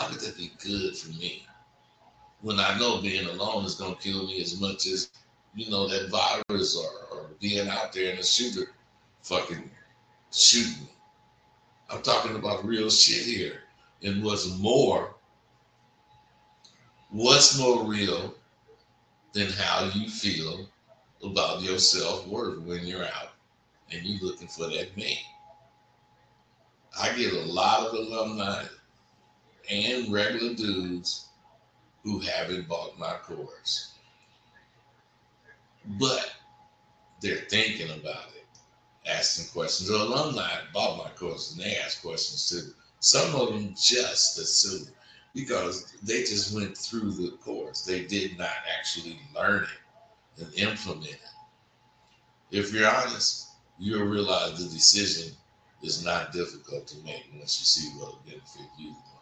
How could that be good for me when I know being alone is gonna kill me as much as that virus or being out there in a shooter fucking shooting me. I'm talking about real shit here. And what's more real than how you feel about your self worth when you're out and you're looking for that man. I get a lot of alumni and regular dudes who haven't bought my course, but they're thinking about it, asking questions. The alumni bought my course and they ask questions too. Some of them just assume because they just went through the course. They did not actually learn it and implement it. If you're honest, you'll realize the decision is not difficult to make once you see what will benefit you the